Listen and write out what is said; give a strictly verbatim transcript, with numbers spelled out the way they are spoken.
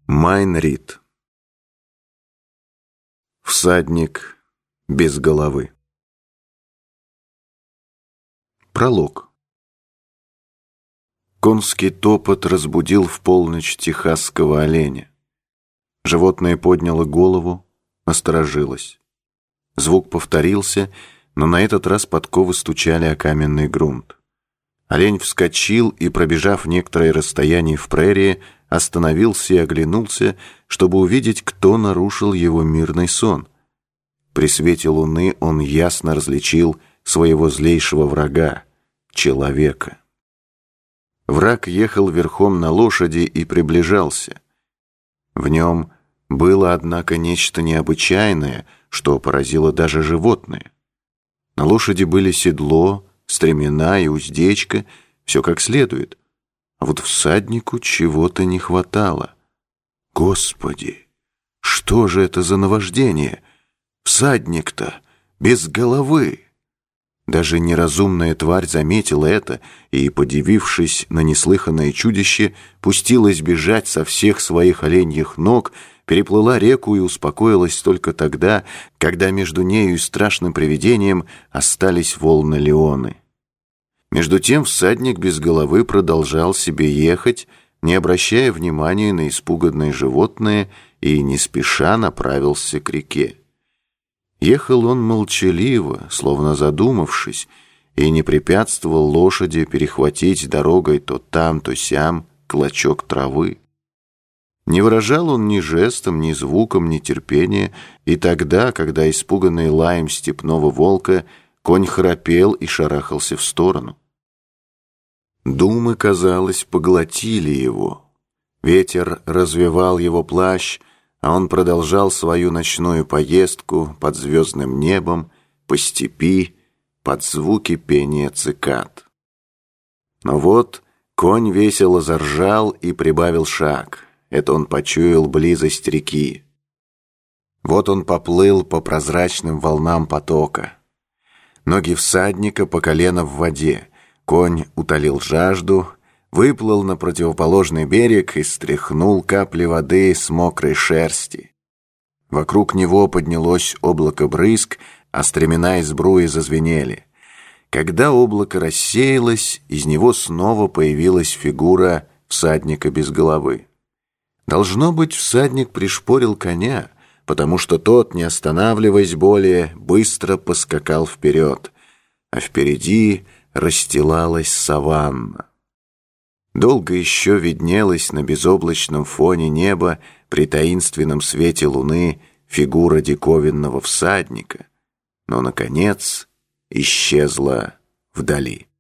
Майн Рид. Всадник без головы. Пролог. Конский топот разбудил в полночь техасского оленя. Животное подняло голову, насторожилось. Звук повторился, но на этот раз подковы стучали о каменный грунт. Олень вскочил и, пробежав некоторое расстояние в прерии, остановился и оглянулся, чтобы увидеть, кто нарушил его мирный сон. При свете луны он ясно различил своего злейшего врага — человека. Враг ехал верхом на лошади и приближался. В нем было, однако, нечто необычайное, что поразило даже животное. На лошади были седло, стремена и уздечка, все как следует. А вот всаднику чего-то не хватало. Господи, что же это за наваждение? Всадник-то без головы! Даже неразумная тварь заметила это и, подивившись на неслыханное чудище, пустилась бежать со всех своих оленьих ног, переплыла реку и успокоилась только тогда, когда между нею и страшным привидением остались волны Леоны. Между тем всадник без головы продолжал себе ехать, не обращая внимания на испуганное животное, и не спеша направился к реке. Ехал он молчаливо, словно задумавшись, и не препятствовал лошади перехватить дорогой то там, то сям клочок травы. Не выражал он ни жестом, ни звуком, ни терпения, и тогда, когда, испуганный лаем степного волка, конь храпел и шарахался в сторону. Думы, казалось, поглотили его. Ветер развевал его плащ, а он продолжал свою ночную поездку под звездным небом, по степи, под звуки пения цикад. Но вот конь весело заржал и прибавил шаг. Это он почуял близость реки. Вот он поплыл по прозрачным волнам потока. Ноги всадника по колено в воде. Конь утолил жажду, выплыл на противоположный берег и стряхнул капли воды с мокрой шерсти. Вокруг него поднялось облако брызг, а стремена и сбруи зазвенели. Когда облако рассеялось, из него снова появилась фигура всадника без головы. Должно быть, всадник пришпорил коня, потому что тот, не останавливаясь более, быстро поскакал вперед, а впереди расстилалась саванна. Долго еще виднелась на безоблачном фоне неба при таинственном свете луны фигура диковинного всадника, но, наконец, исчезла вдали.